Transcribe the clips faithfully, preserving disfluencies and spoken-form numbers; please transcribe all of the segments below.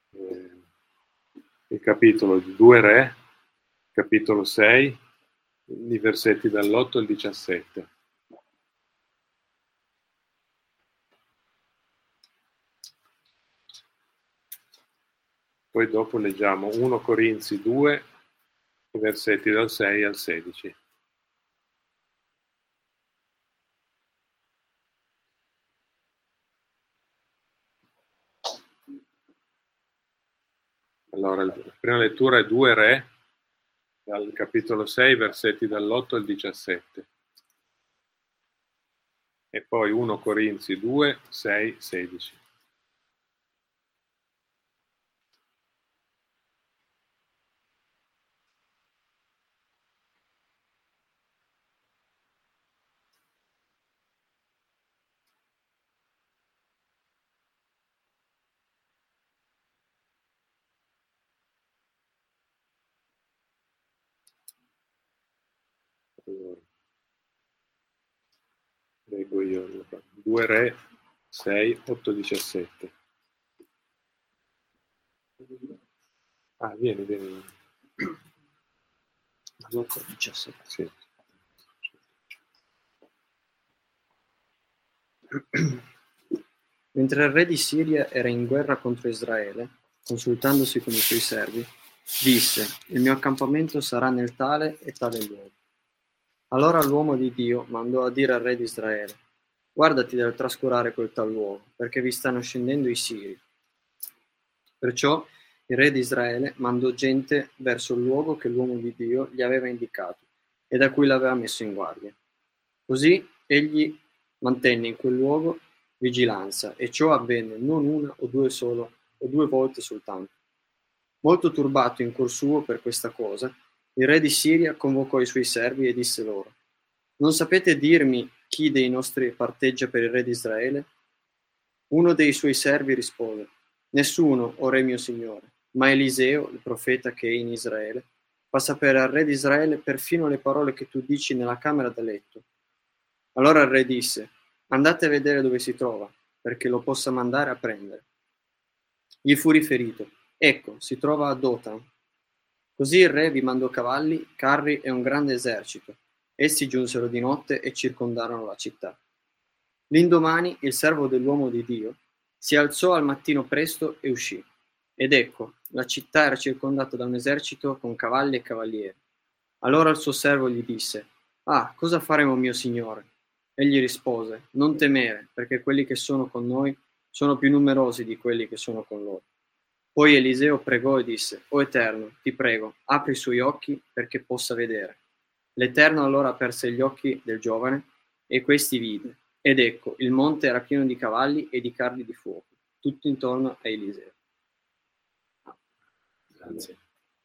eh, il capitolo di due Re, capitolo sei, i versetti dall'otto al diciassette. Poi dopo leggiamo primo Corinzi due, versetti dal sei al sedici. Allora, la prima lettura è due Re, dal capitolo sei, versetti dall'otto al diciassette. E poi primo Corinzi due, sei, sedici. Allora, leggo io. due Re, sei, otto, diciassette. Ah, vieni, vieni. otto, diciassette. Sì. Mentre il re di Siria era in guerra contro Israele, consultandosi con i suoi servi, disse: il mio accampamento sarà nel tale e tale luogo. Allora l'uomo di Dio mandò a dire al re di Israele: guardati dal trascurare quel tal luogo, perché vi stanno scendendo i Siri. Perciò il re di Israele mandò gente verso il luogo che l'uomo di Dio gli aveva indicato e da cui l'aveva messo in guardia. Così egli mantenne in quel luogo vigilanza, e ciò avvenne non una o due solo o due volte soltanto. Molto turbato in cuor suo per questa cosa, il re di Siria convocò i suoi servi e disse loro: non sapete dirmi chi dei nostri parteggia per il re di Israele? Uno dei suoi servi rispose: nessuno, o re mio signore, ma Eliseo, il profeta che è in Israele, fa sapere al re di Israele perfino le parole che tu dici nella camera da letto. Allora il re disse: andate a vedere dove si trova, perché lo possa mandare a prendere. Gli fu riferito: ecco, si trova a Dothan. Così il re vi mandò cavalli, carri e un grande esercito. Essi giunsero di notte e circondarono la città. L'indomani il servo dell'uomo di Dio si alzò al mattino presto e uscì. Ed ecco, la città era circondata da un esercito con cavalli e cavalieri. Allora il suo servo gli disse: ah, cosa faremo, mio signore? Egli rispose: non temere, perché quelli che sono con noi sono più numerosi di quelli che sono con loro. Poi Eliseo pregò e disse: o Eterno, ti prego, apri i suoi occhi perché possa vedere. L'Eterno allora aperse gli occhi del giovane e questi vide. Ed ecco, il monte era pieno di cavalli e di carri di fuoco, tutto intorno a Eliseo. Grazie.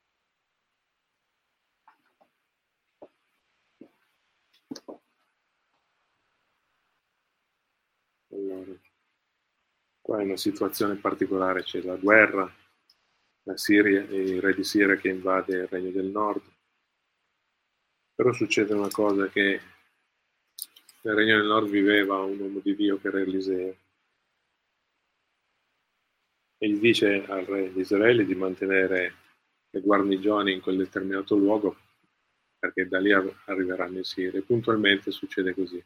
Allora, qua è una situazione particolare, c'è la guerra, la Siria, il re di Siria che invade il regno del nord. Però succede una cosa, che nel regno del nord viveva un uomo di Dio che era Eliseo. E gli dice al re di Israele di mantenere le guarnigioni in quel determinato luogo, perché da lì arriveranno i Siri. E puntualmente succede così.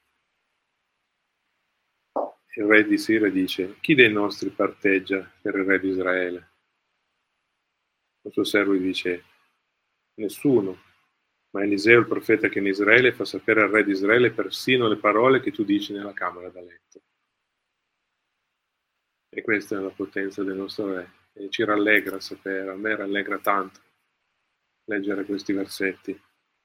Il re di Siria dice: chi dei nostri parteggia per il re di Israele? Il suo servo gli dice: nessuno, ma Eliseo il profeta che è in Israele fa sapere al re di Israele persino le parole che tu dici nella camera da letto. E questa è la potenza del nostro re, e ci rallegra sapere, a me rallegra tanto leggere questi versetti.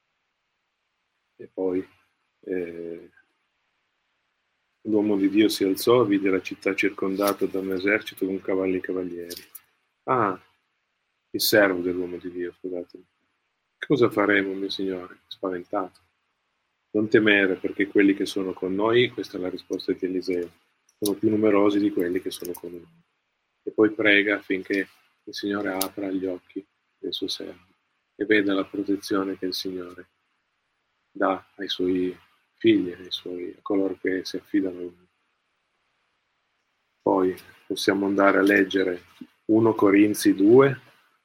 E poi eh, l'uomo di Dio si alzò, vide la città circondata da un esercito con cavalli e cavalieri. Ah, il servo dell'uomo di Dio, scusatemi. Cosa faremo, mio Signore? Spaventato. Non temere, perché quelli che sono con noi, questa è la risposta di Eliseo, sono più numerosi di quelli che sono con noi. E poi prega affinché il Signore apra gli occhi del suo servo e veda la protezione che il Signore dà ai suoi figli, ai suoi, a coloro che si affidano a Lui. Poi possiamo andare a leggere primo Corinzi due,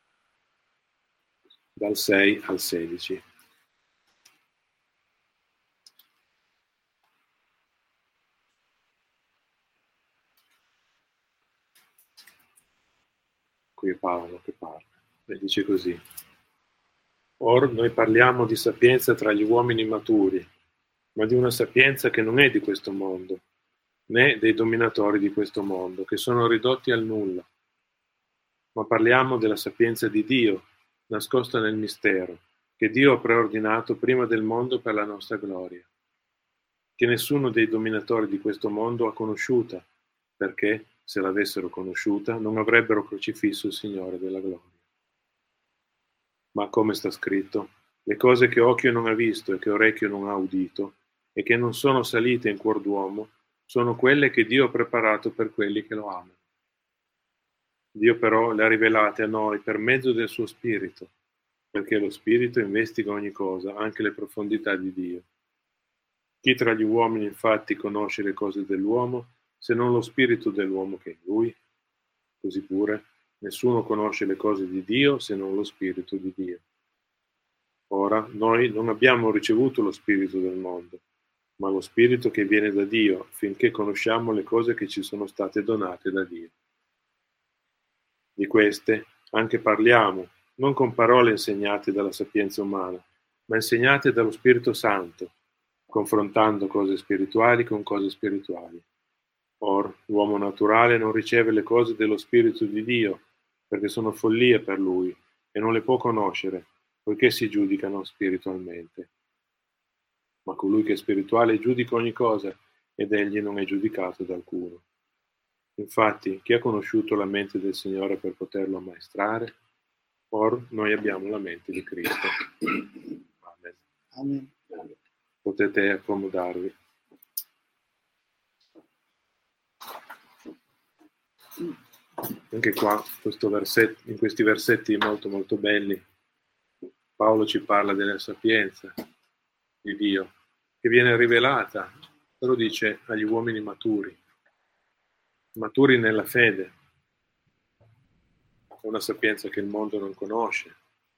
dal sei al sedici. Qui è Paolo che parla e dice così: Or noi parliamo di sapienza tra gli uomini maturi, ma di una sapienza che non è di questo mondo, né dei dominatori di questo mondo, che sono ridotti al nulla. Ma parliamo della sapienza di Dio, nascosta nel mistero, che Dio ha preordinato prima del mondo per la nostra gloria, che nessuno dei dominatori di questo mondo ha conosciuta, perché, se l'avessero conosciuta, non avrebbero crocifisso il Signore della gloria. Ma come sta scritto, le cose che occhio non ha visto e che orecchio non ha udito, e che non sono salite in cuor d'uomo, sono quelle che Dio ha preparato per quelli che lo amano. Dio però le ha rivelate a noi per mezzo del suo Spirito, perché lo Spirito investiga ogni cosa, anche le profondità di Dio. Chi tra gli uomini infatti conosce le cose dell'uomo, se non lo Spirito dell'uomo che è in lui? Così pure, nessuno conosce le cose di Dio se non lo Spirito di Dio. Ora, noi non abbiamo ricevuto lo Spirito del mondo, ma lo Spirito che viene da Dio, affinché conosciamo le cose che ci sono state donate da Dio. Di queste anche parliamo, non con parole insegnate dalla sapienza umana, ma insegnate dallo Spirito Santo, confrontando cose spirituali con cose spirituali. Or, l'uomo naturale non riceve le cose dello Spirito di Dio, perché sono follia per lui, e non le può conoscere, poiché si giudicano spiritualmente. Ma colui che è spirituale giudica ogni cosa, ed egli non è giudicato da alcuno. Infatti, chi ha conosciuto la mente del Signore per poterlo ammaestrare? Or, noi abbiamo la mente di Cristo. Amen. Amen. Potete accomodarvi. Anche qua, questo versetto, in questi versetti molto molto belli, Paolo ci parla della sapienza di Dio, che viene rivelata, però dice agli uomini maturi, maturi nella fede. È una sapienza che il mondo non conosce.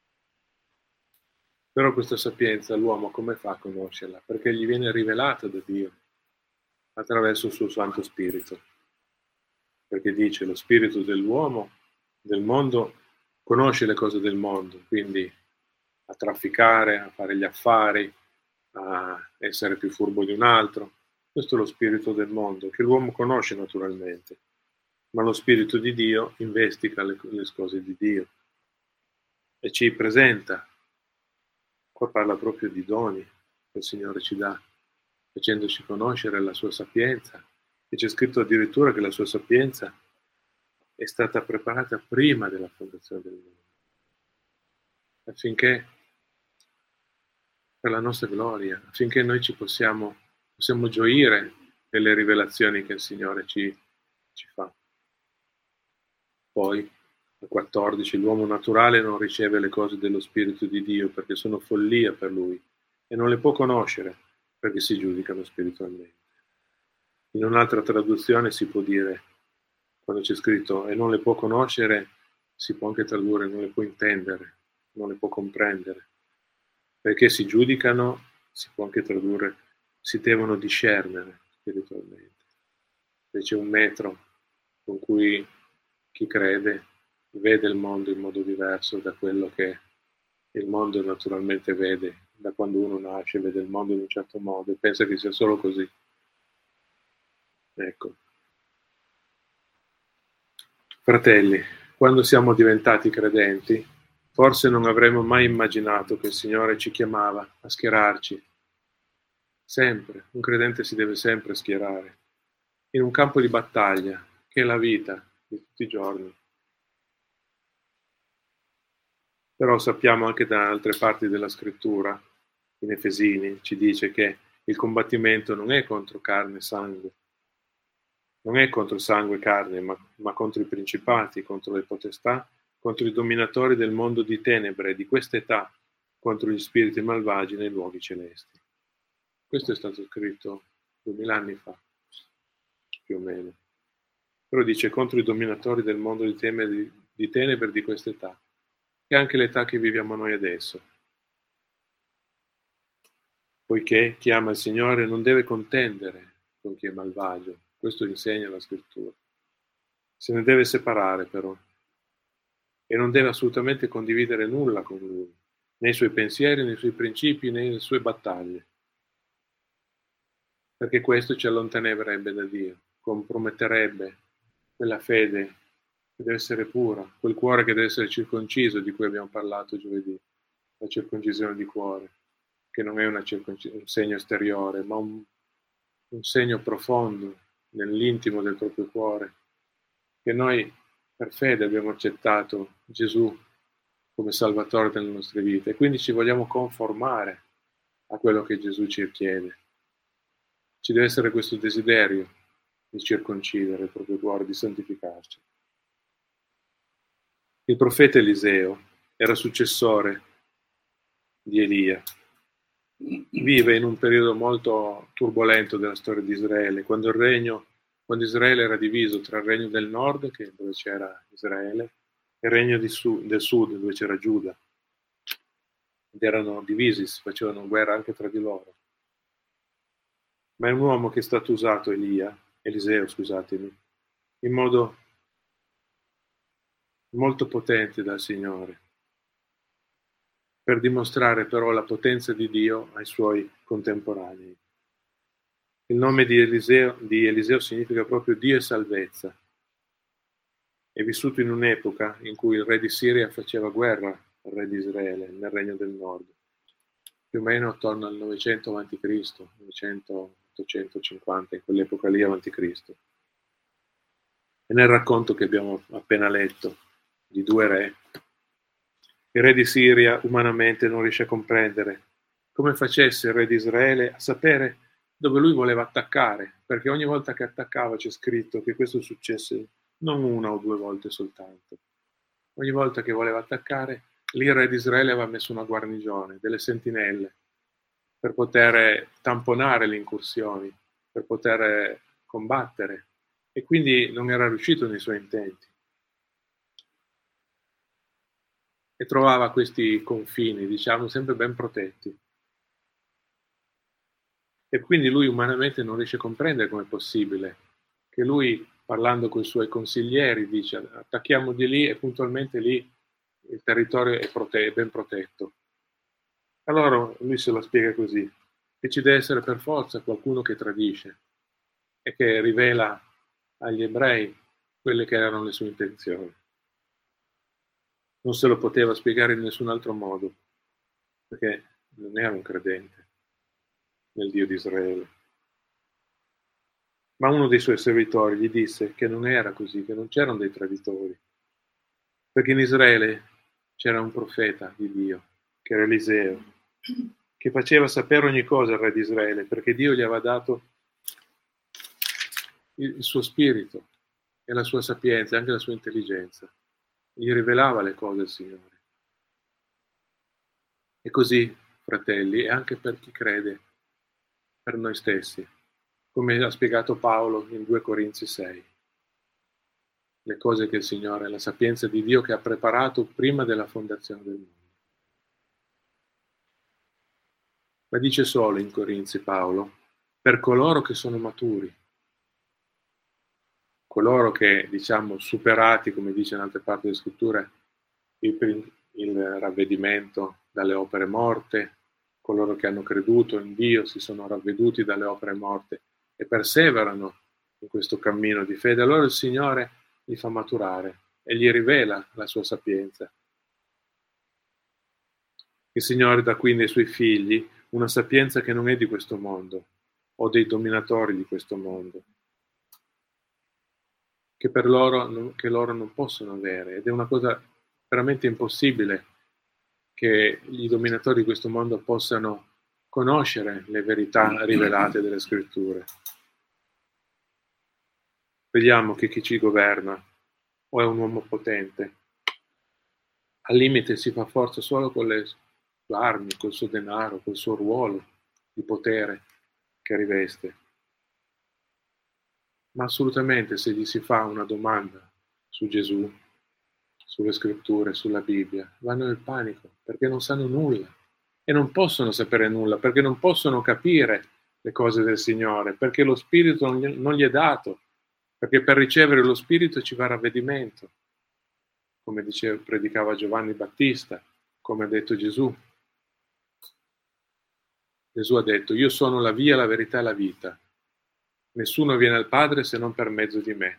Però questa sapienza l'uomo come fa a conoscerla? Perché gli viene rivelata da Dio attraverso il suo Santo Spirito. Perché dice lo spirito dell'uomo, del mondo, conosce le cose del mondo, quindi a trafficare, a fare gli affari, a essere più furbo di un altro. Questo è lo spirito del mondo, che l'uomo conosce naturalmente, ma lo spirito di Dio investiga le, le cose di Dio e ci presenta. Qua parla proprio di doni che il Signore ci dà, facendoci conoscere la sua sapienza. E c'è scritto addirittura che la sua sapienza è stata preparata prima della fondazione del mondo, affinché, per la nostra gloria, affinché noi ci possiamo, possiamo gioire delle rivelazioni che il Signore ci, ci fa. Poi, al quattordici, l'uomo naturale non riceve le cose dello Spirito di Dio perché sono follia per lui e non le può conoscere perché si giudicano spiritualmente. In un'altra traduzione si può dire, quando c'è scritto e non le può conoscere, si può anche tradurre non le può intendere, non le può comprendere. Perché si giudicano, si può anche tradurre, si devono discernere spiritualmente. Se c'è un metro con cui chi crede vede il mondo in modo diverso da quello che il mondo naturalmente vede, da quando uno nasce vede il mondo in un certo modo e pensa che sia solo così. Ecco. Fratelli, quando siamo diventati credenti, forse non avremmo mai immaginato che il Signore ci chiamava a schierarci. Sempre, un credente si deve sempre schierare, in un campo di battaglia, che è la vita di tutti i giorni. Però sappiamo anche da altre parti della scrittura, in Efesini, ci dice che il combattimento non è contro carne e sangue, non è contro sangue e carne, ma, ma contro i principati, contro le potestà, contro i dominatori del mondo di tenebre, di questa età, contro gli spiriti malvagi nei luoghi celesti. Questo è stato scritto duemila anni fa, più o meno. Però dice contro i dominatori del mondo di tenebre di, di, tenebre di questa età, e anche l'età che viviamo noi adesso. Poiché chi ama il Signore non deve contendere con chi è malvagio, questo insegna la Scrittura. Se ne deve separare però, e non deve assolutamente condividere nulla con Lui, nei suoi pensieri, nei suoi principi, nelle sue battaglie, perché questo ci allontanerebbe da Dio, comprometterebbe quella fede che deve essere pura, quel cuore che deve essere circonciso di cui abbiamo parlato giovedì, la circoncisione di cuore, che non è una un segno esteriore, ma un, un segno profondo nell'intimo del proprio cuore, che noi per fede abbiamo accettato Gesù come Salvatore delle nostre vite e quindi ci vogliamo conformare a quello che Gesù ci chiede. Ci deve essere questo desiderio di circoncidere il proprio cuore, di santificarci. Il profeta Eliseo era successore di Elia. Vive in un periodo molto turbolento della storia di Israele, quando il regno, quando Israele era diviso tra il regno del nord, che dove c'era Israele, e il regno di su, del sud, dove c'era Giuda. Ed erano divisi, si facevano guerra anche tra di loro. Ma è un uomo che è stato usato, Elia, Eliseo, scusatemi, in modo molto potente dal Signore, per dimostrare però la potenza di Dio ai suoi contemporanei. Il nome di Eliseo, di Eliseo significa proprio Dio e salvezza. È vissuto in un'epoca in cui il re di Siria faceva guerra al re di Israele, nel regno del nord, più o meno attorno al novecento avanti Cristo, novecento ottocentocinquanta, in quell'epoca lì avanti Cristo. E nel racconto che abbiamo appena letto di due re, il re di Siria umanamente non riesce a comprendere come facesse il re di Israele a sapere dove lui voleva attaccare, perché ogni volta che attaccava c'è scritto che questo successe non una o due volte soltanto. Ogni volta che voleva attaccare, lì il re di Israele aveva messo una guarnigione, delle sentinelle, per poter tamponare le incursioni, per poter combattere, e quindi non era riuscito nei suoi intenti. E trovava questi confini, diciamo, sempre ben protetti. E quindi lui umanamente non riesce a comprendere com'è possibile che lui, parlando con i suoi consiglieri, dice attacchiamo di lì e puntualmente lì il territorio è, prote- è ben protetto. Allora lui se lo spiega così, che ci deve essere per forza qualcuno che tradisce e che rivela agli ebrei quelle che erano le sue intenzioni. Non se lo poteva spiegare in nessun altro modo, perché non era un credente nel Dio di Israele. Ma uno dei suoi servitori gli disse che non era così, che non c'erano dei traditori, perché in Israele c'era un profeta di Dio, che era Eliseo, che faceva sapere ogni cosa al re di Israele, perché Dio gli aveva dato il suo spirito e la sua sapienza, anche la sua intelligenza. Gli rivelava le cose del Signore. E così, fratelli, e anche per chi crede, per noi stessi, come ha spiegato Paolo in due Corinzi sei, le cose che il Signore, la sapienza di Dio che ha preparato prima della fondazione del mondo. Ma dice solo in Corinzi Paolo, per coloro che sono maturi, coloro che, diciamo, superati, come dice in altre parti delle scritture, il, il ravvedimento dalle opere morte, coloro che hanno creduto in Dio, si sono ravveduti dalle opere morte e perseverano in questo cammino di fede, allora il Signore li fa maturare e gli rivela la sua sapienza. Il Signore dà quindi ai suoi figli una sapienza che non è di questo mondo o dei dominatori di questo mondo, che per loro, che loro non possono avere, ed è una cosa veramente impossibile che i dominatori di questo mondo possano conoscere le verità rivelate delle scritture. Vediamo che chi ci governa o è un uomo potente, al limite si fa forza solo con le sue armi, col suo denaro, col suo ruolo di potere che riveste. Ma assolutamente se gli si fa una domanda su Gesù, sulle scritture, sulla Bibbia, vanno nel panico perché non sanno nulla e non possono sapere nulla, perché non possono capire le cose del Signore, perché lo Spirito non gli, non gli è dato, perché per ricevere lo Spirito ci va ravvedimento, come diceva, predicava Giovanni Battista, come ha detto Gesù. Gesù ha detto: io sono la via, la verità e la vita. Nessuno viene al Padre se non per mezzo di me.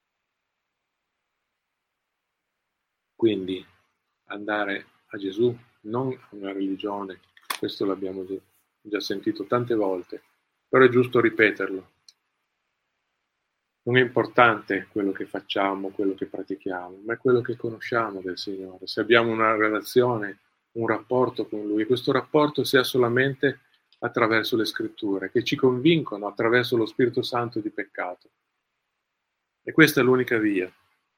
Quindi andare a Gesù, non a una religione, questo l'abbiamo già sentito tante volte, però è giusto ripeterlo. Non è importante quello che facciamo, quello che pratichiamo, ma è quello che conosciamo del Signore. Se abbiamo una relazione, un rapporto con Lui, questo rapporto sia solamente attraverso le Scritture, che ci convincono attraverso lo Spirito Santo di peccato. E questa è l'unica via.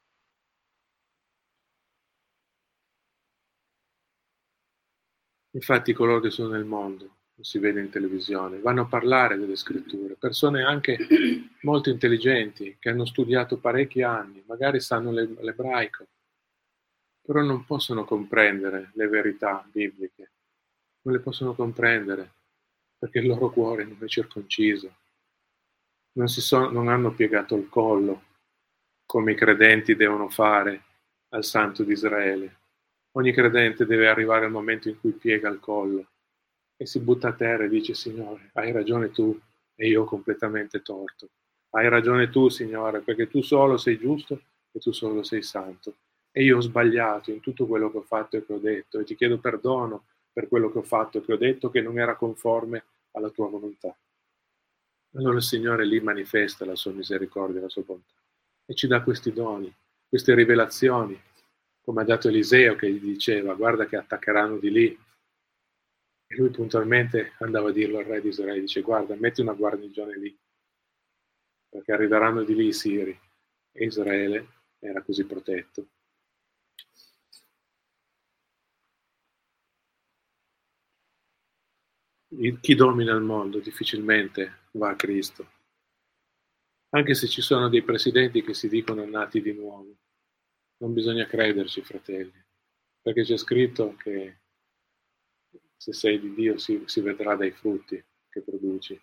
Infatti coloro che sono nel mondo, lo si vede in televisione, vanno a parlare delle scritture, persone anche molto intelligenti, che hanno studiato parecchi anni, magari sanno l'ebraico, però non possono comprendere le verità bibliche, non le possono comprendere perché il loro cuore non è circonciso, non, si sono, non hanno piegato il collo come i credenti devono fare al Santo di Israele. Ogni credente deve arrivare al momento in cui piega il collo e si butta a terra e dice: Signore, hai ragione tu e io ho completamente torto. Hai ragione tu, Signore, perché tu solo sei giusto e tu solo sei santo. E io ho sbagliato in tutto quello che ho fatto e che ho detto e ti chiedo perdono per quello che ho fatto e che ho detto che non era conforme alla tua volontà. Allora il Signore lì manifesta la sua misericordia, la sua bontà e ci dà questi doni, queste rivelazioni, come ha dato Eliseo che gli diceva: guarda che attaccheranno di lì. E lui puntualmente andava a dirlo al re di Israele, dice: guarda, metti una guarnigione lì, perché arriveranno di lì i Siri. E Israele era così protetto. Chi domina il mondo difficilmente va a Cristo, anche se ci sono dei presidenti che si dicono nati di nuovo. Non bisogna crederci, fratelli, perché c'è scritto che se sei di Dio si, si vedrà dai frutti che produci.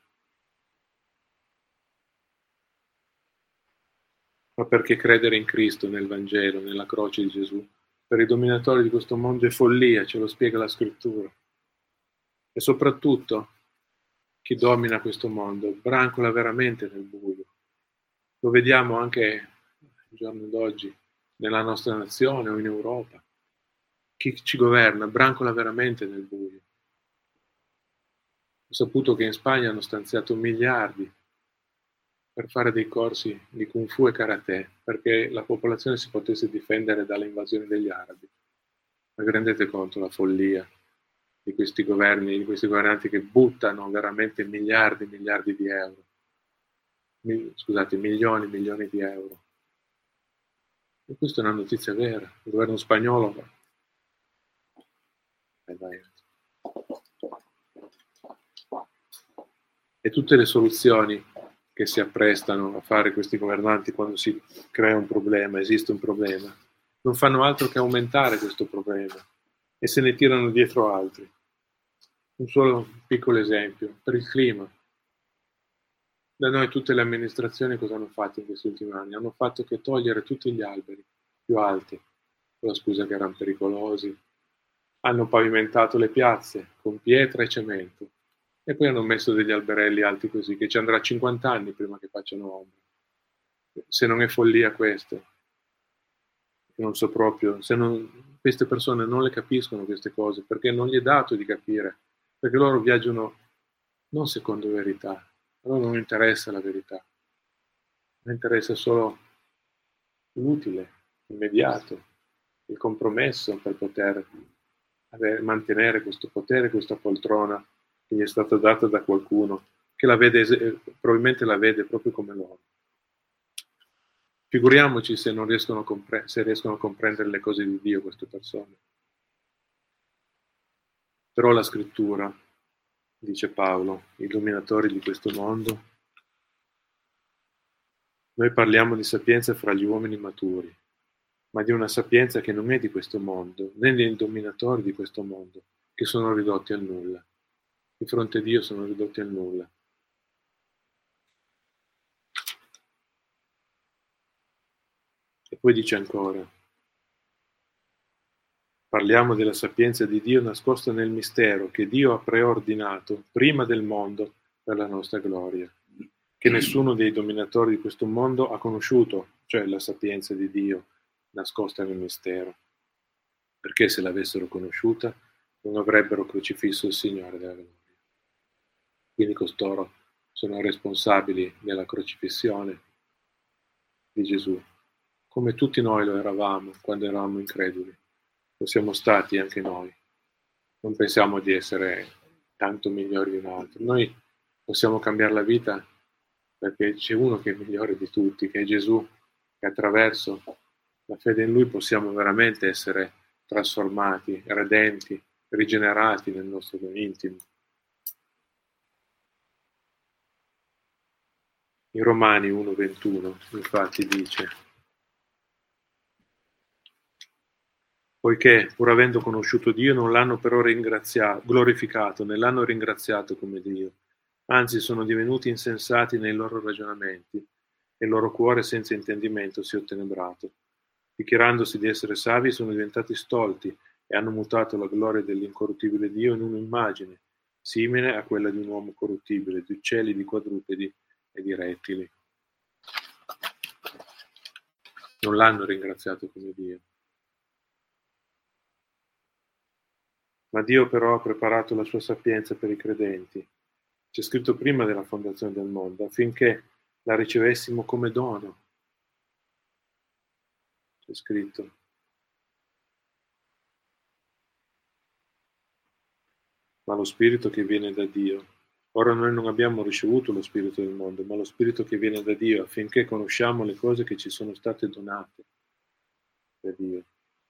Ma perché credere in Cristo, nel Vangelo, nella croce di Gesù, per i dominatori di questo mondo è follia, ce lo spiega la Scrittura. E soprattutto, chi domina questo mondo brancola veramente nel buio. Lo vediamo anche al giorno d'oggi, nella nostra nazione o in Europa. Chi ci governa brancola veramente nel buio. Ho saputo che in Spagna hanno stanziato miliardi per fare dei corsi di Kung Fu e Karate, perché la popolazione si potesse difendere dalle invasioni degli arabi. Ma vi rendete conto la follia di questi governi, di questi governanti che buttano veramente miliardi e miliardi di euro, Mil, scusate, milioni e milioni di euro. E questa è una notizia vera. Il governo spagnolo eh, vai. E tutte le soluzioni che si apprestano a fare questi governanti quando si crea un problema, esiste un problema, non fanno altro che aumentare questo problema e se ne tirano dietro altri. Un solo piccolo esempio, per il clima. Da noi tutte le amministrazioni cosa hanno fatto in questi ultimi anni? Hanno fatto che togliere tutti gli alberi più alti, con la scusa che erano pericolosi. Hanno pavimentato le piazze con pietra e cemento. E poi hanno messo degli alberelli alti così, che ci andrà cinquanta anni prima che facciano ombra. Se non è follia questo, non so proprio, se non, queste persone non le capiscono queste cose, perché non gli è dato di capire, perché loro viaggiano non secondo verità, a loro non interessa la verità, mi interessa solo l'utile, l'immediato, il compromesso per poter avere, mantenere questo potere, questa poltrona che gli è stata data da qualcuno che la vede, probabilmente la vede proprio come loro. Figuriamoci se non riescono a, compre- se riescono a comprendere le cose di Dio queste persone. Però la scrittura, dice Paolo, i dominatori di questo mondo Noi parliamo di sapienza fra gli uomini maturi, ma di una sapienza che non è di questo mondo, né dei dominatori di questo mondo, che sono ridotti al nulla. Di fronte a Dio sono ridotti al nulla. E poi dice ancora, parliamo della sapienza di Dio nascosta nel mistero che Dio ha preordinato prima del mondo per la nostra gloria, che nessuno dei dominatori di questo mondo ha conosciuto, cioè la sapienza di Dio nascosta nel mistero, perché se l'avessero conosciuta non avrebbero crocifisso il Signore della gloria. Quindi costoro sono responsabili della crocifissione di Gesù, come tutti noi lo eravamo quando eravamo increduli. Lo siamo stati anche noi. Non pensiamo di essere tanto migliori di un altro. Noi possiamo cambiare la vita perché c'è uno che è migliore di tutti, che è Gesù, che attraverso la fede in Lui possiamo veramente essere trasformati, redenti, rigenerati nel nostro intimo. In Romani uno ventuno infatti dice: poiché, pur avendo conosciuto Dio, non l'hanno però ringraziato, glorificato, né l'hanno ringraziato come Dio, anzi sono divenuti insensati nei loro ragionamenti, e il loro cuore senza intendimento si è ottenebrato. Dichiarandosi di essere savi, sono diventati stolti e hanno mutato la gloria dell'incorruttibile Dio in un'immagine, simile a quella di un uomo corruttibile, di uccelli, di quadrupedi e di rettili. Non l'hanno ringraziato come Dio. Ma Dio però ha preparato la sua sapienza per i credenti. C'è scritto prima della fondazione del mondo, affinché la ricevessimo come dono. C'è scritto. Ma lo Spirito che viene da Dio. Ora noi non abbiamo ricevuto lo Spirito del mondo, ma lo Spirito che viene da Dio, affinché conosciamo le cose che ci sono state donate da Dio.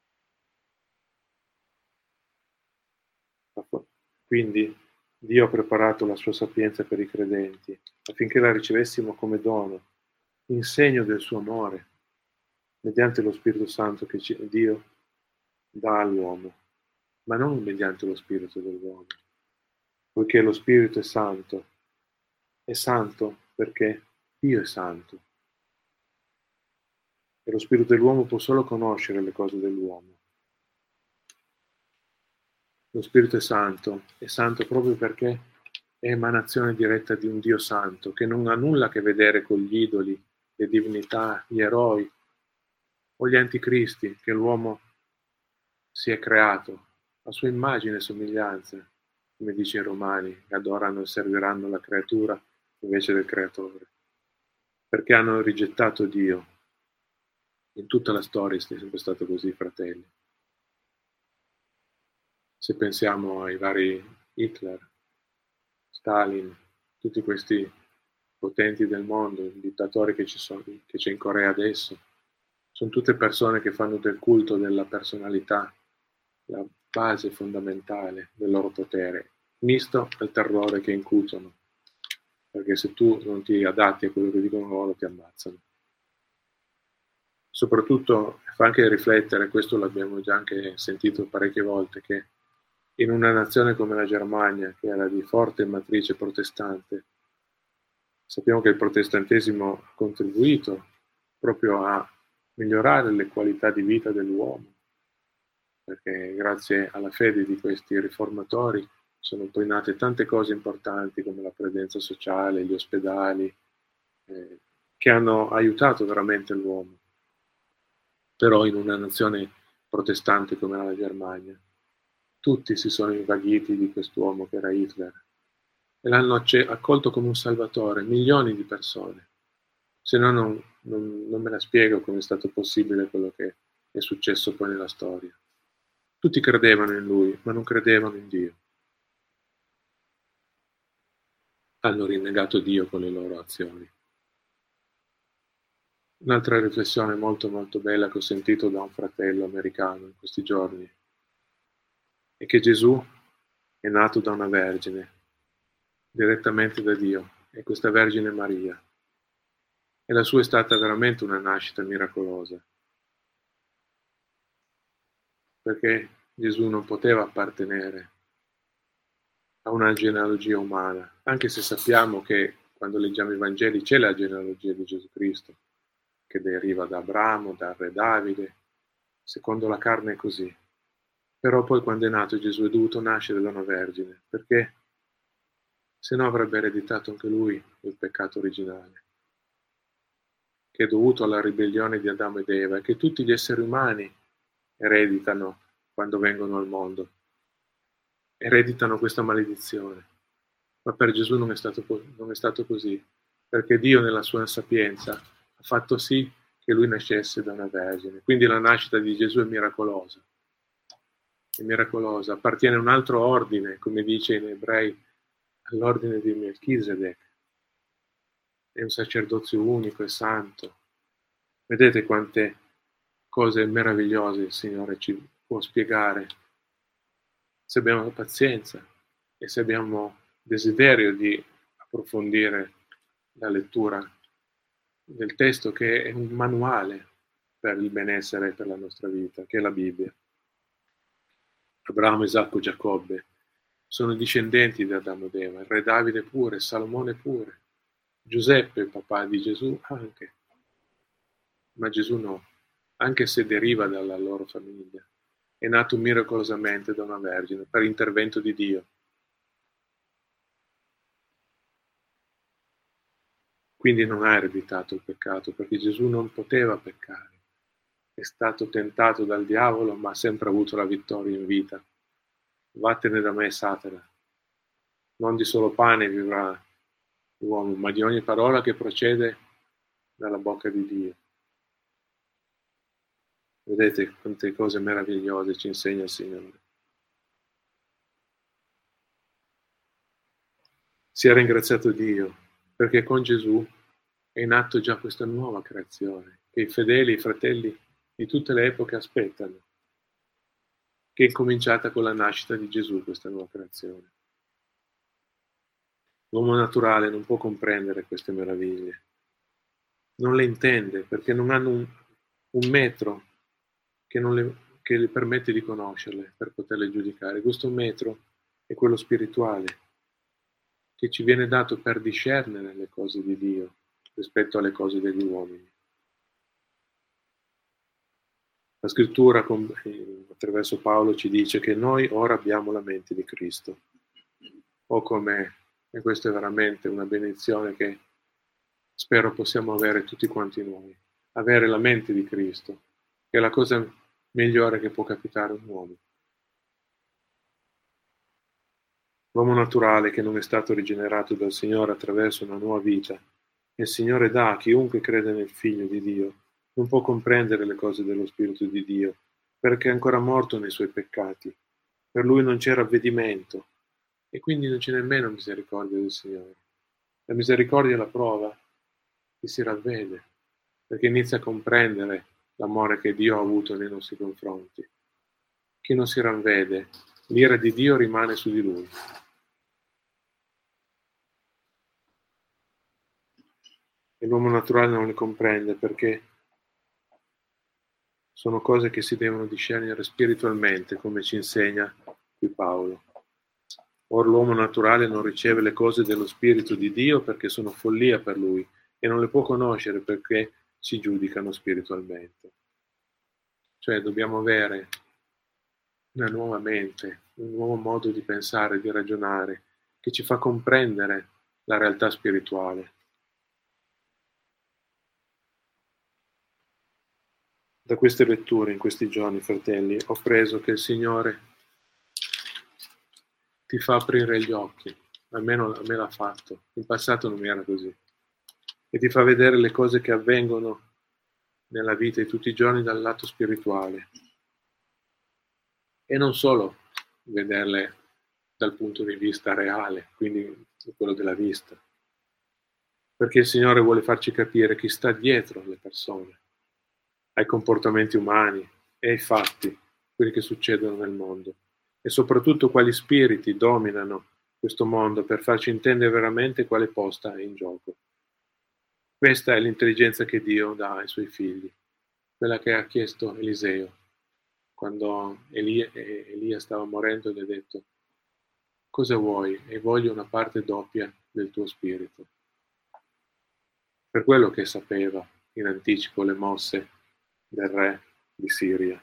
Quindi Dio ha preparato la sua sapienza per i credenti, affinché la ricevessimo come dono, in segno del suo amore, mediante lo Spirito Santo che Dio dà all'uomo, ma non mediante lo spirito dell'uomo, poiché lo Spirito è santo. È santo perché Dio è santo. E lo spirito dell'uomo può solo conoscere le cose dell'uomo. Lo Spirito è santo, è santo proprio perché è emanazione diretta di un Dio santo, che non ha nulla a che vedere con gli idoli, le divinità, gli eroi o gli anticristi che l'uomo si è creato a sua immagine e somiglianza, come dice in Romani, che adorano e serviranno la creatura invece del creatore, perché hanno rigettato Dio. In tutta la storia è sempre stato così, fratelli. Se pensiamo ai vari Hitler, Stalin, tutti questi potenti del mondo, i dittatori che, ci sono, che c'è in Corea adesso, sono tutte persone che fanno del culto della personalità la base fondamentale del loro potere, misto al terrore che incutono, perché se tu non ti adatti a quello che dicono loro ti ammazzano. Soprattutto fa anche riflettere, questo l'abbiamo già anche sentito parecchie volte, che in una nazione come la Germania, che era di forte matrice protestante, sappiamo che il protestantesimo ha contribuito proprio a migliorare le qualità di vita dell'uomo, perché grazie alla fede di questi riformatori sono poi nate tante cose importanti come la presenza sociale, gli ospedali, eh, che hanno aiutato veramente l'uomo. Però in una nazione protestante come la Germania, tutti si sono invaghiti di quest'uomo che era Hitler e l'hanno accolto come un salvatore, milioni di persone. Se no non, non, non me la spiego come è stato possibile quello che è successo poi nella storia. Tutti credevano in lui, ma non credevano in Dio. Hanno rinnegato Dio con le loro azioni. Un'altra riflessione molto molto bella che ho sentito da un fratello americano in questi giorni è che Gesù è nato da una vergine, direttamente da Dio, e questa Vergine Maria. E la sua è stata veramente una nascita miracolosa, perché Gesù non poteva appartenere a una genealogia umana, anche se sappiamo che quando leggiamo i Vangeli c'è la genealogia di Gesù Cristo, che deriva da Abramo, dal re Davide, secondo la carne è così. Però poi quando è nato Gesù è dovuto nascere da una vergine, perché se no avrebbe ereditato anche lui il peccato originale, che è dovuto alla ribellione di Adamo ed Eva, e che tutti gli esseri umani ereditano quando vengono al mondo. Ereditano questa maledizione. Ma per Gesù non è stato, non è stato così, perché Dio nella sua sapienza ha fatto sì che lui nascesse da una vergine. Quindi la nascita di Gesù è miracolosa. È miracolosa, appartiene a un altro ordine, come dice in Ebrei, all'ordine di Melchisedec. È un sacerdozio unico e santo. Vedete quante cose meravigliose il Signore ci può spiegare se abbiamo pazienza e se abbiamo desiderio di approfondire la lettura del testo, che è un manuale per il benessere e per la nostra vita, che è la Bibbia. Abramo, Isacco, Giacobbe sono discendenti di Adamo ed Eva, il re Davide pure, Salomone pure, Giuseppe, il papà di Gesù anche, ma Gesù no, anche se deriva dalla loro famiglia. È nato miracolosamente da una vergine, per intervento di Dio. Quindi non ha ereditato il peccato, perché Gesù non poteva peccare. È stato tentato dal diavolo, ma ha sempre avuto la vittoria in vita. Vattene da me, Satana. Non di solo pane vivrà l'uomo, ma di ogni parola che procede dalla bocca di Dio. Vedete quante cose meravigliose ci insegna il Signore. Sia ringraziato Dio, perché con Gesù è in atto già questa nuova creazione, che i fedeli, i fratelli di tutte le epoche aspettano, che è cominciata con la nascita di Gesù, questa nuova creazione. L'uomo naturale non può comprendere queste meraviglie, non le intende, perché non hanno un, un metro che, non le, che le permette di conoscerle per poterle giudicare. Questo metro è quello spirituale, che ci viene dato per discernere le cose di Dio rispetto alle cose degli uomini. La scrittura attraverso Paolo ci dice che noi ora abbiamo la mente di Cristo. O come, e questa è veramente una benedizione che spero possiamo avere tutti quanti noi, avere la mente di Cristo, che è la cosa migliore che può capitare a un uomo. L'uomo naturale che non è stato rigenerato dal Signore attraverso una nuova vita, che il Signore dà a chiunque crede nel Figlio di Dio, non può comprendere le cose dello Spirito di Dio, perché è ancora morto nei suoi peccati. Per lui non c'è ravvedimento, e quindi non c'è nemmeno misericordia del Signore. La misericordia è la prova che si ravvede, perché inizia a comprendere l'amore che Dio ha avuto nei nostri confronti. Chi non si ravvede, l'ira di Dio rimane su di lui. E l'uomo naturale non le comprende perché sono cose che si devono discernere spiritualmente, come ci insegna qui Paolo. Or l'uomo naturale non riceve le cose dello Spirito di Dio perché sono follia per lui e non le può conoscere perché si giudicano spiritualmente. Cioè dobbiamo avere una nuova mente, un nuovo modo di pensare, di ragionare, che ci fa comprendere la realtà spirituale. Da queste letture in questi giorni, fratelli, ho preso che il Signore ti fa aprire gli occhi, almeno a me l'ha fatto, in passato non era così, e ti fa vedere le cose che avvengono nella vita di tutti i giorni dal lato spirituale, e non solo vederle dal punto di vista reale, quindi quello della vista, perché il Signore vuole farci capire chi sta dietro le persone, ai comportamenti umani e ai fatti, quelli che succedono nel mondo, e soprattutto quali spiriti dominano questo mondo per farci intendere veramente quale posta è in gioco. Questa è l'intelligenza che Dio dà ai suoi figli, quella che ha chiesto Eliseo quando Elia, Elia stava morendo, gli ha detto: cosa vuoi? E voglio una parte doppia del tuo spirito. Per quello che sapeva in anticipo le mosse del re di Siria.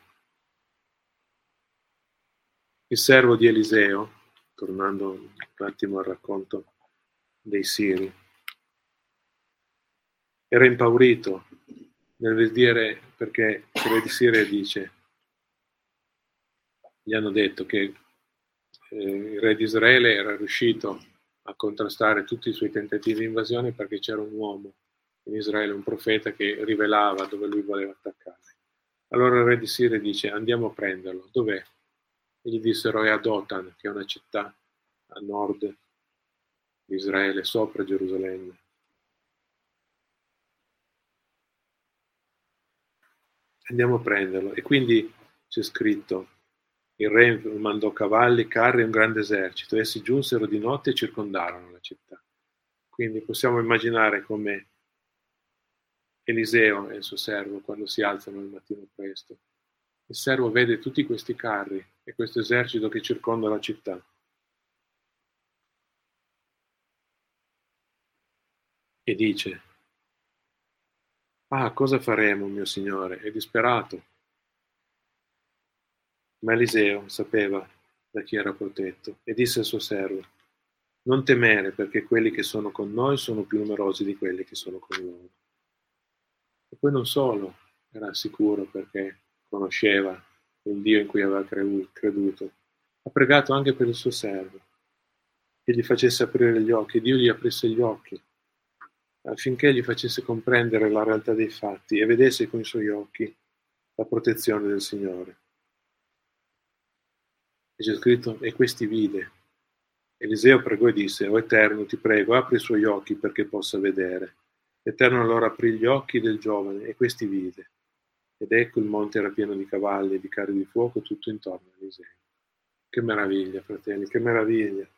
Il servo di Eliseo, tornando un attimo al racconto dei Siri, era impaurito nel vedere, perché il re di Siria dice, gli hanno detto che eh, il re di Israele era riuscito a contrastare tutti i suoi tentativi di invasione perché c'era un uomo in Israele, un profeta che rivelava dove lui voleva attaccare. Allora il re di Siria dice: andiamo a prenderlo. Dov'è? E gli dissero: è a Dotan, che è una città a nord di Israele, sopra Gerusalemme. Andiamo a prenderlo. E quindi c'è scritto: il re mandò cavalli, carri e un grande esercito. Essi giunsero di notte e circondarono la città. Quindi possiamo immaginare come Eliseo e il suo servo, quando si alzano il mattino presto, il servo vede tutti questi carri e questo esercito che circonda la città. E dice: ah, cosa faremo, mio signore? È disperato. Ma Eliseo sapeva da chi era protetto e disse al suo servo: non temere, perché quelli che sono con noi sono più numerosi di quelli che sono con loro. E poi non solo era sicuro perché conosceva il Dio in cui aveva creduto, ha pregato anche per il suo servo, che gli facesse aprire gli occhi. Dio gli aprisse gli occhi, affinché gli facesse comprendere la realtà dei fatti e vedesse con i suoi occhi la protezione del Signore. E c'è scritto: e questi vide. Eliseo pregò e disse: o Eterno, ti prego, apri i suoi occhi perché possa vedere. L'Eterno allora aprì gli occhi del giovane e questi vide. Ed ecco il monte era pieno di cavalli e di carri di fuoco tutto intorno a Eliseo. Che meraviglia, fratelli, che meraviglia.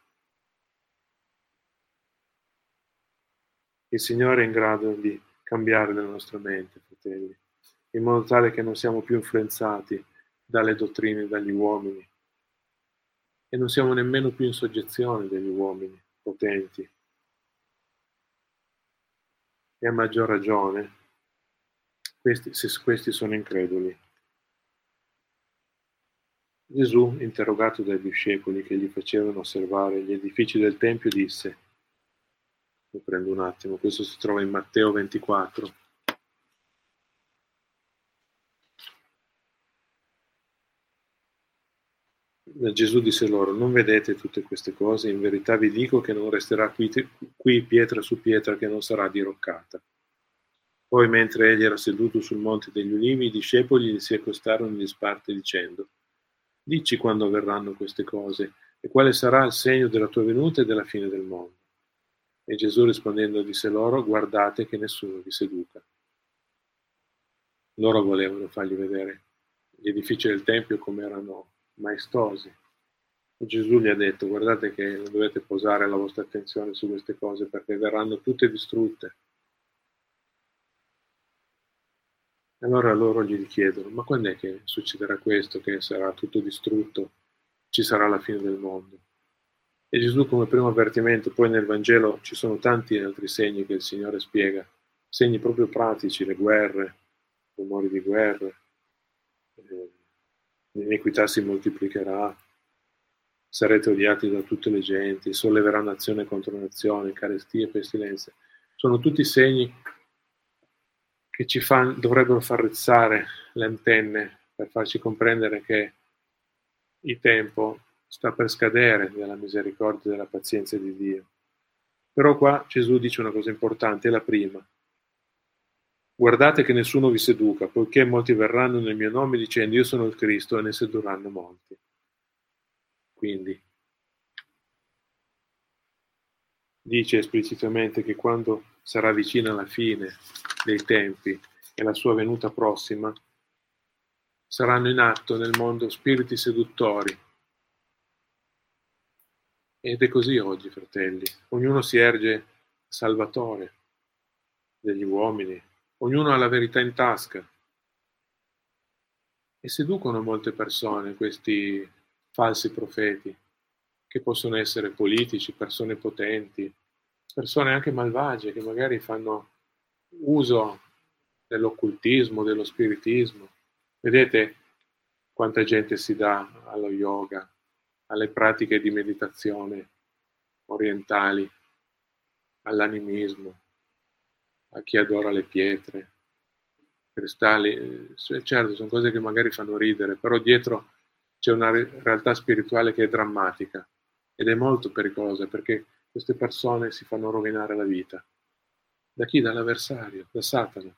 Il Signore è in grado di cambiare la nostra mente, fratelli, in modo tale che non siamo più influenzati dalle dottrine, dagli uomini, e non siamo nemmeno più in soggezione degli uomini potenti. E a maggior ragione, questi, se questi sono increduli. Gesù, interrogato dai discepoli che gli facevano osservare gli edifici del Tempio, disse, lo prendo un attimo, questo si trova in Matteo ventiquattro. Gesù disse loro: non vedete tutte queste cose? In verità vi dico che non resterà qui, qui pietra su pietra che non sarà diroccata. Poi, mentre egli era seduto sul monte degli Ulivi, i discepoli gli si accostarono in disparte dicendo: dici quando avverranno queste cose e quale sarà il segno della tua venuta e della fine del mondo. E Gesù rispondendo disse loro: guardate che nessuno vi seduca. Loro volevano fargli vedere gli edifici del Tempio come erano maestosi. E Gesù gli ha detto: guardate che non dovete posare la vostra attenzione su queste cose perché verranno tutte distrutte. E allora loro gli chiedono: ma quando è che succederà questo, che sarà tutto distrutto, ci sarà la fine del mondo? E Gesù, come primo avvertimento, poi nel Vangelo ci sono tanti altri segni che il Signore spiega, segni proprio pratici, le guerre, rumori di guerre, eh, l'iniquità si moltiplicherà, sarete odiati da tutte le genti, solleverà nazione contro nazione, carestie e pestilenze. Sono tutti segni che ci fan, dovrebbero far rizzare le antenne per farci comprendere che il tempo sta per scadere della misericordia e della pazienza di Dio. Però qua Gesù dice una cosa importante, è la prima. Guardate che nessuno vi seduca, poiché molti verranno nel mio nome dicendo io sono il Cristo e ne sedurranno molti. Quindi dice esplicitamente che quando sarà vicina la fine dei tempi e la sua venuta prossima, saranno in atto nel mondo spiriti seduttori. Ed è così oggi, fratelli. Ognuno si erge salvatore degli uomini, ognuno ha la verità in tasca. E seducono molte persone questi falsi profeti, che possono essere politici, persone potenti, persone anche malvagie che magari fanno uso dell'occultismo, dello spiritismo. Vedete quanta gente si dà allo yoga, alle pratiche di meditazione orientali, all'animismo, a chi adora le pietre, cristalli. Certo, sono cose che magari fanno ridere, però dietro c'è una realtà spirituale che è drammatica ed è molto pericolosa, perché queste persone si fanno rovinare la vita. Da chi? Dall'avversario, da Satana.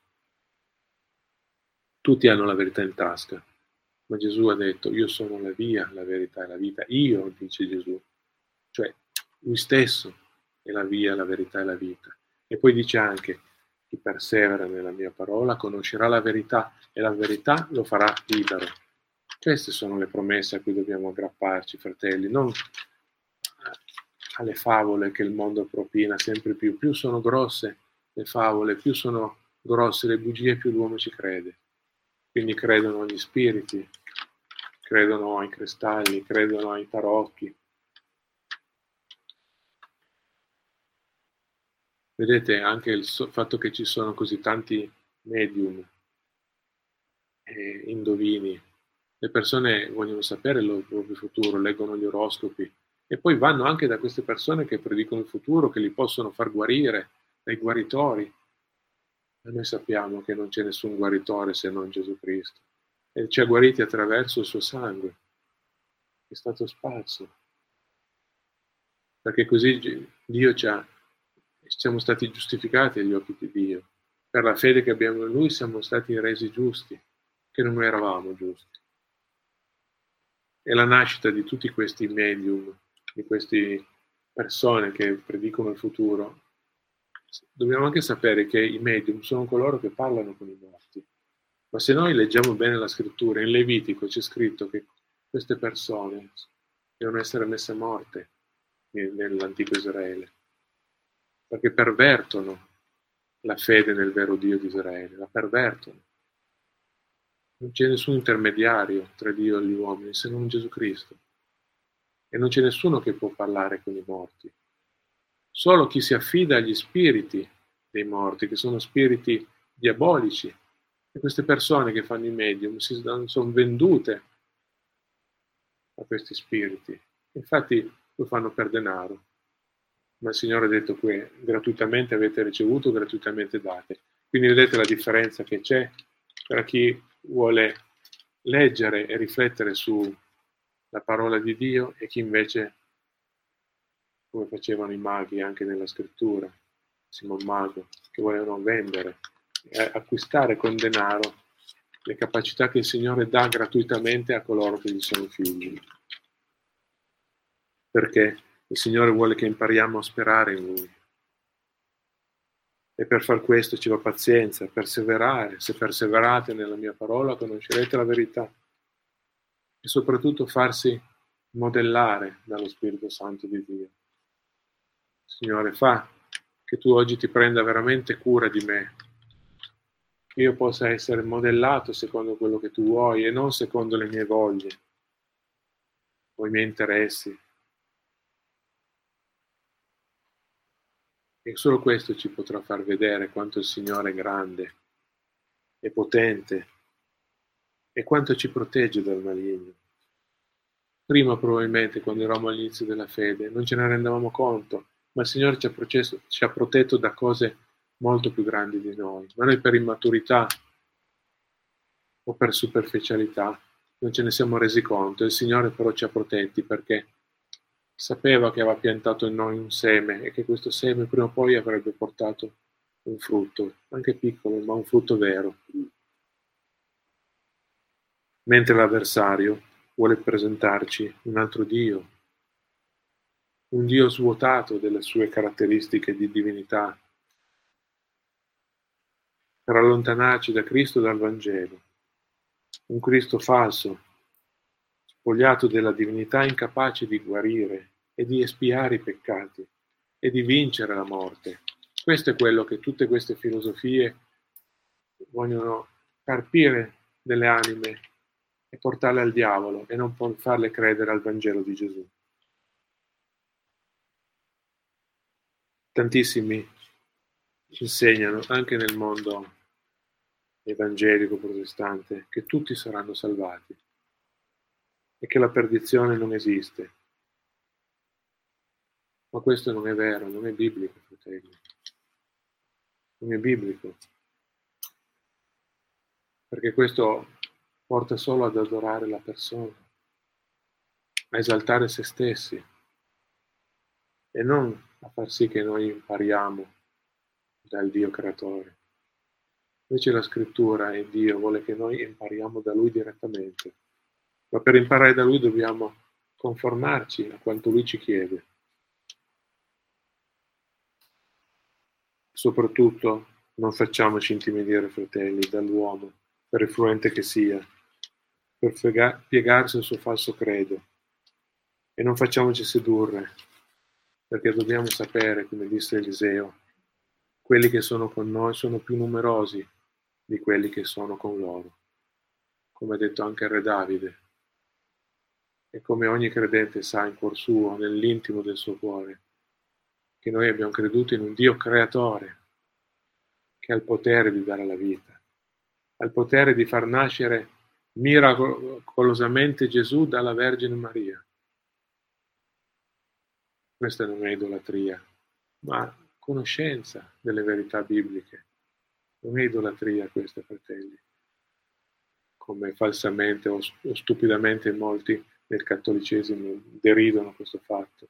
Tutti hanno la verità in tasca, ma Gesù ha detto: io sono la via, la verità e la vita. Io, dice Gesù, cioè lui stesso è la via, la verità e la vita. E poi dice anche: chi persevera nella mia parola conoscerà la verità e la verità lo farà libero. Queste sono le promesse a cui dobbiamo aggrapparci, fratelli, non alle favole che il mondo propina sempre più. Più sono grosse le favole, più sono grosse le bugie, più l'uomo ci crede. Quindi credono agli spiriti, credono ai cristalli, credono ai tarocchi. Vedete anche il fatto che ci sono così tanti medium e indovini. Le persone vogliono sapere il loro proprio futuro, leggono gli oroscopi e poi vanno anche da queste persone che predicono il futuro, che li possono far guarire, dai guaritori. E noi sappiamo che non c'è nessun guaritore se non Gesù Cristo. E ci ha guariti attraverso il suo sangue, che è stato sparso. Perché così Dio ci ha, siamo stati giustificati agli occhi di Dio. Per la fede che abbiamo in Lui siamo stati resi giusti, che non eravamo giusti. E la nascita di tutti questi medium, di queste persone che predicono il futuro, dobbiamo anche sapere che i medium sono coloro che parlano con i morti. Ma se noi leggiamo bene la scrittura, in Levitico c'è scritto che queste persone devono essere messe a morte nell'antico Israele, perché pervertono la fede nel vero Dio di Israele, la pervertono. Non c'è nessun intermediario tra Dio e gli uomini se non Gesù Cristo. E non c'è nessuno che può parlare con i morti. Solo chi si affida agli spiriti dei morti, che sono spiriti diabolici. E queste persone che fanno i medium si sono vendute a questi spiriti. Infatti lo fanno per denaro. Ma il Signore ha detto che gratuitamente avete ricevuto, gratuitamente date. Quindi vedete la differenza che c'è tra chi vuole leggere e riflettere sulla parola di Dio e chi invece, come facevano i maghi anche nella scrittura, Simon Mago, che volevano vendere e acquistare con denaro le capacità che il Signore dà gratuitamente a coloro che gli sono figli. Perché il Signore vuole che impariamo a sperare in Lui. E per far questo ci va pazienza, perseverare. Se perseverate nella mia parola conoscerete la verità. E soprattutto farsi modellare dallo Spirito Santo di Dio. Signore, fa che tu oggi ti prenda veramente cura di me, che io possa essere modellato secondo quello che tu vuoi e non secondo le mie voglie o i miei interessi. E solo questo ci potrà far vedere quanto il Signore è grande e potente e quanto ci protegge dal maligno. Prima probabilmente, quando eravamo all'inizio della fede, non ce ne rendevamo conto, ma il Signore ci ha, processo, ci ha protetto da cose molto più grandi di noi. Ma noi per immaturità o per superficialità non ce ne siamo resi conto. Il Signore però ci ha protetti perché sapeva che aveva piantato in noi un seme e che questo seme prima o poi avrebbe portato un frutto, anche piccolo, ma un frutto vero. Mentre l'avversario vuole presentarci un altro Dio, un Dio svuotato delle sue caratteristiche di divinità, per allontanarci da Cristo e dal Vangelo. Un Cristo falso, spogliato della divinità, incapace di guarire e di espiare i peccati e di vincere la morte. Questo è quello che tutte queste filosofie vogliono carpire delle anime e portarle al diavolo e non farle credere al Vangelo di Gesù. Tantissimi ci insegnano, anche nel mondo evangelico protestante, che tutti saranno salvati e che la perdizione non esiste. Ma questo non è vero, non è biblico, fratelli. Non è biblico. Perché questo porta solo ad adorare la persona, a esaltare se stessi e non a far sì che noi impariamo dal Dio creatore. Invece la scrittura e Dio vuole che noi impariamo da Lui direttamente, ma per imparare da Lui dobbiamo conformarci a quanto Lui ci chiede. Soprattutto non facciamoci intimidire, fratelli, dall'uomo, per influente che sia, per frega- piegarsi al suo falso credo, e non facciamoci sedurre, perché dobbiamo sapere, come disse Eliseo, quelli che sono con noi sono più numerosi di quelli che sono con loro, come ha detto anche il re Davide, e come ogni credente sa in cuor suo, nell'intimo del suo cuore, che noi abbiamo creduto in un Dio creatore, che ha il potere di dare la vita, ha il potere di far nascere miracolosamente Gesù dalla Vergine Maria. Questa non è idolatria, ma conoscenza delle verità bibliche. Non è idolatria questa, fratelli, come falsamente o, o stupidamente molti nel cattolicesimo deridono questo fatto.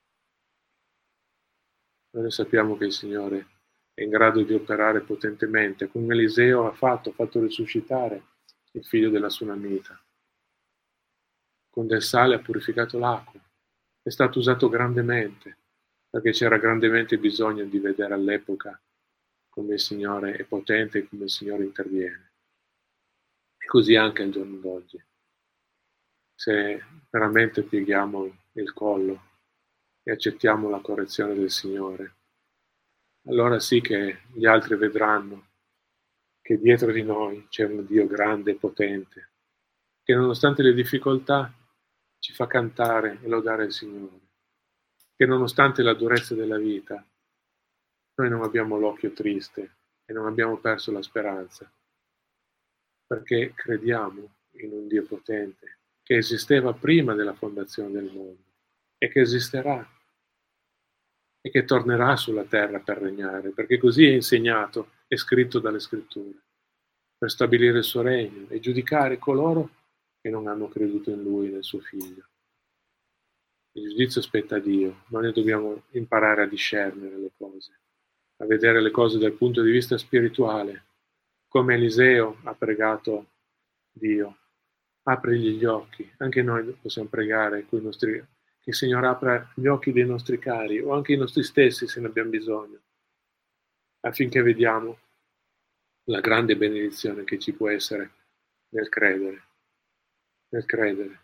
Noi sappiamo che il Signore è in grado di operare potentemente, come Eliseo ha fatto, ha fatto risuscitare il figlio della Sunamita. Con del sale ha purificato l'acqua. È stato usato grandemente, perché c'era grandemente bisogno di vedere all'epoca come il Signore è potente e come il Signore interviene. E così anche al giorno d'oggi. Se veramente pieghiamo il collo e accettiamo la correzione del Signore, allora sì che gli altri vedranno che dietro di noi c'è un Dio grande e potente, che nonostante le difficoltà ci fa cantare e lodare il Signore, che nonostante la durezza della vita noi non abbiamo l'occhio triste e non abbiamo perso la speranza, perché crediamo in un Dio potente che esisteva prima della fondazione del mondo e che esisterà e che tornerà sulla terra per regnare, perché così è insegnato e scritto dalle scritture, per stabilire il suo regno e giudicare coloro che non hanno creduto in Lui, nel suo Figlio. Il giudizio spetta a Dio, ma noi dobbiamo imparare a discernere le cose, a vedere le cose dal punto di vista spirituale, come Eliseo ha pregato Dio. Aprigli gli occhi, anche noi possiamo pregare con i nostri, che il Signore apra gli occhi dei nostri cari o anche i nostri stessi se ne abbiamo bisogno, affinché vediamo la grande benedizione che ci può essere nel credere, nel credere.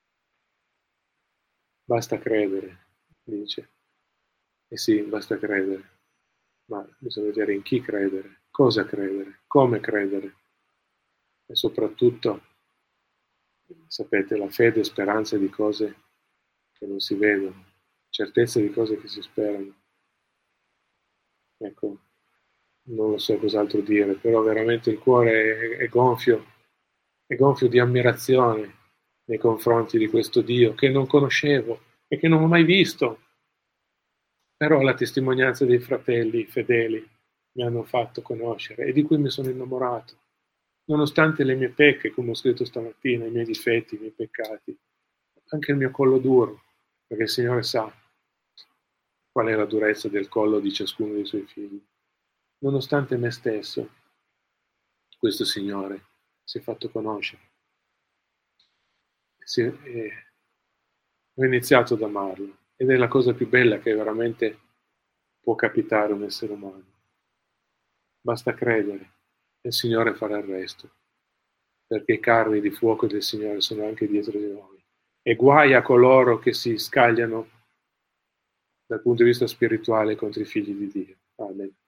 Basta credere, dice. E sì, basta credere, ma bisogna vedere in chi credere, cosa credere, come credere e soprattutto, sapete, la fede è speranza di cose che non si vedono, certezza di cose che si sperano. Ecco, non lo so cos'altro dire, però veramente il cuore è, è gonfio, è gonfio di ammirazione nei confronti di questo Dio che non conoscevo e che non ho mai visto. Però la testimonianza dei fratelli fedeli mi hanno fatto conoscere e di cui mi sono innamorato, nonostante le mie pecche, come ho scritto stamattina, i miei difetti, i miei peccati, anche il mio collo duro, perché il Signore sa qual è la durezza del collo di ciascuno dei suoi figli. Nonostante me stesso, questo Signore si è fatto conoscere. Si è, eh, ho iniziato ad amarlo ed è la cosa più bella che veramente può capitare a un essere umano. Basta credere e il Signore farà il resto, perché i carri di fuoco del Signore sono anche dietro di noi. E guai a coloro che si scagliano dal punto di vista spirituale contro i figli di Dio. Amen.